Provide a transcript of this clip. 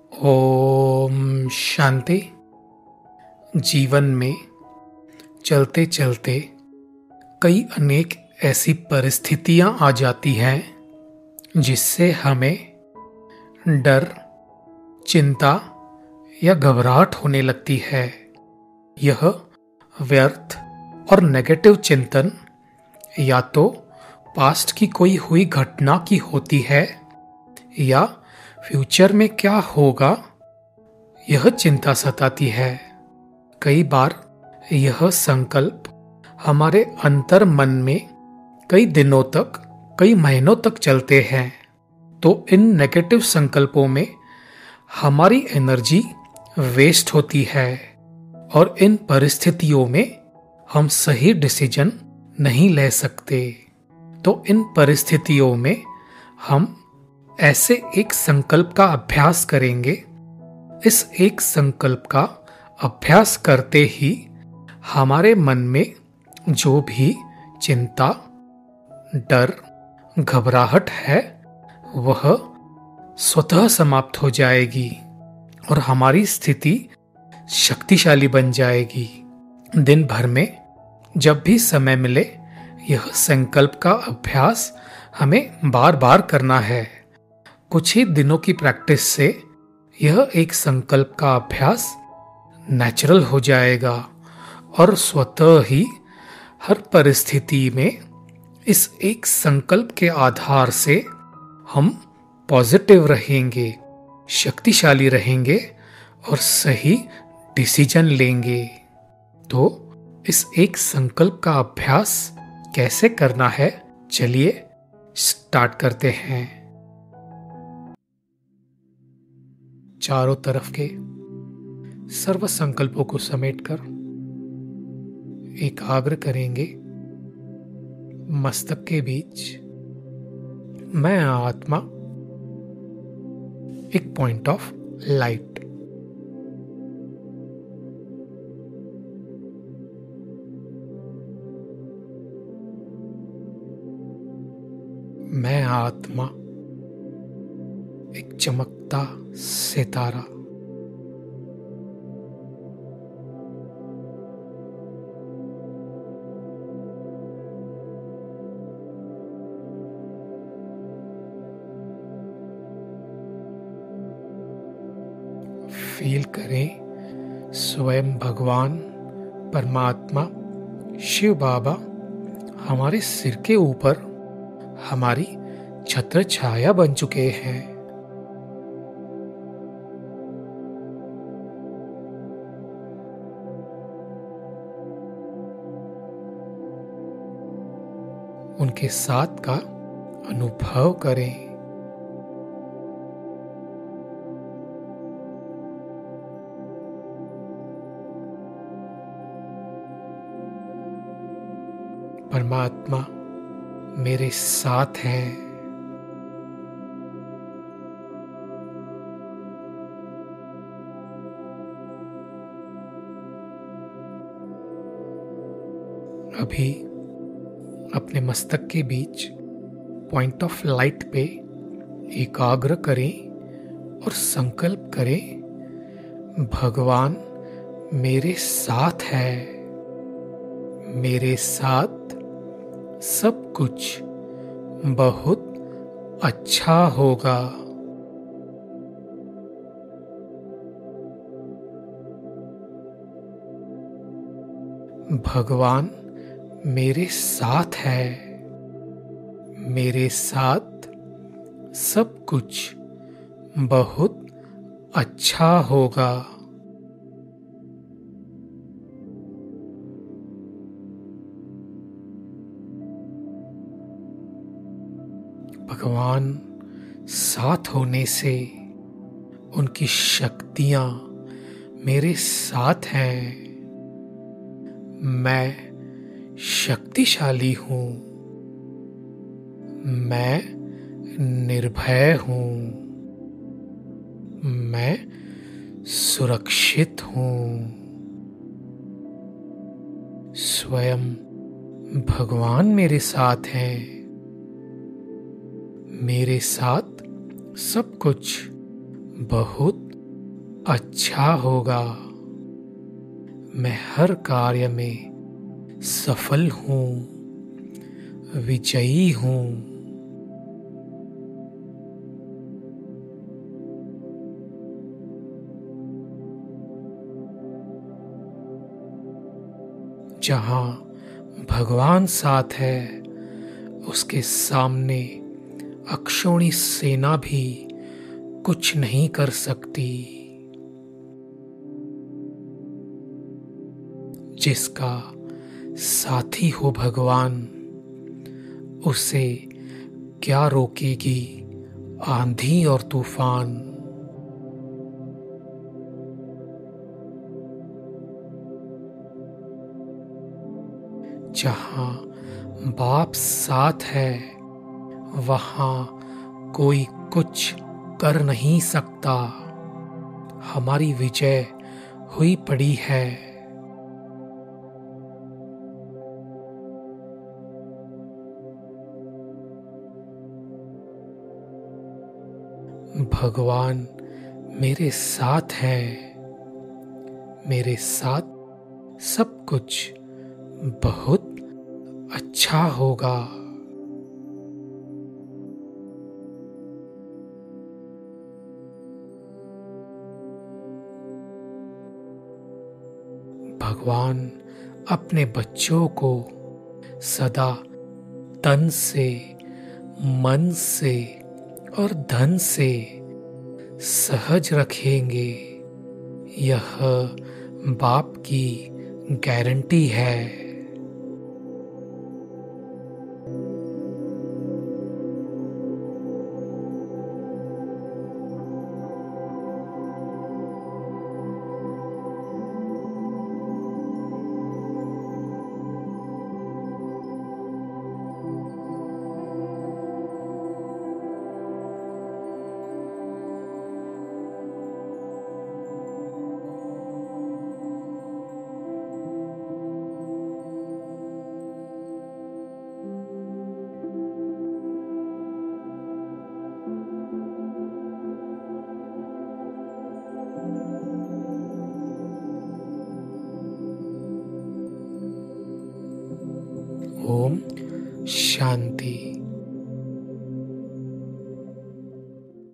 ओम शांति। जीवन में चलते चलते कई अनेक ऐसी परिस्थितियां आ जाती हैं जिससे हमें डर, चिंता या घबराहट होने लगती है। यह व्यर्थ और नेगेटिव चिंतन या तो पास्ट की कोई हुई घटना की होती है या फ्यूचर में क्या होगा, यह चिंता सताती है। कई बार यह संकल्प हमारे अंतर मन में कई दिनों तक, कई महीनों तक चलते हैं। तो इन नेगेटिव संकल्पों में हमारी एनर्जी वेस्ट होती है और इन परिस्थितियों में हम सही डिसीजन नहीं ले सकते। तो इन परिस्थितियों में हम ऐसे एक संकल्प का अभ्यास करेंगे। इस एक संकल्प का अभ्यास करते ही हमारे मन में जो भी चिंता, डर, घबराहट है वह स्वतः समाप्त हो जाएगी और हमारी स्थिति शक्तिशाली बन जाएगी। दिन भर में जब भी समय मिले यह संकल्प का अभ्यास हमें बार बार करना है। कुछ ही दिनों की प्रैक्टिस से यह एक संकल्प का अभ्यास नेचुरल हो जाएगा और स्वतः ही हर परिस्थिति में इस एक संकल्प के आधार से हम पॉजिटिव रहेंगे, शक्तिशाली रहेंगे और सही डिसीजन लेंगे। तो इस एक संकल्प का अभ्यास कैसे करना है, चलिए स्टार्ट करते हैं। चारों तरफ के सर्व संकल्पों को समेटकर एकाग्र करेंगे। मस्तक के बीच मैं आत्मा, एक पॉइंट ऑफ लाइट। मैं आत्मा, एक चमकता सितारा। फील करें स्वयं भगवान, परमात्मा, शिव बाबा हमारे सिर के ऊपर हमारी छत्र छाया बन चुके हैं। उनके साथ का अनुभव करें। परमात्मा मेरे साथ हैं। अभी अपने मस्तक के बीच पॉइंट ऑफ लाइट पे एकाग्र करें और संकल्प करें, भगवान मेरे साथ है। मेरे साथ सब कुछ बहुत अच्छा होगा। भगवान मेरे साथ है। मेरे साथ सब कुछ बहुत अच्छा होगा। भगवान साथ होने से उनकी शक्तियां मेरे साथ हैं। मैं शक्तिशाली हूं। मैं निर्भय हूं। मैं सुरक्षित हूं। स्वयं भगवान मेरे साथ हैं। मेरे साथ सब कुछ बहुत अच्छा होगा। मैं हर कार्य में सफल हूँ, विजयी हूँ। जहाँ भगवान साथ है, उसके सामने अक्षौणी सेना भी कुछ नहीं कर सकती। जिसका साथी हो भगवान, उसे क्या रोकेगी आंधी और तूफान। जहाँ बाप साथ है, वहाँ कोई कुछ कर नहीं सकता। हमारी विजय हुई पड़ी है। भगवान मेरे साथ है। मेरे साथ सब कुछ बहुत अच्छा होगा। भगवान अपने बच्चों को सदा तन से, मन से और धन से सहज रखेंगे। यह बाप की गारंटी है। ओम शांति।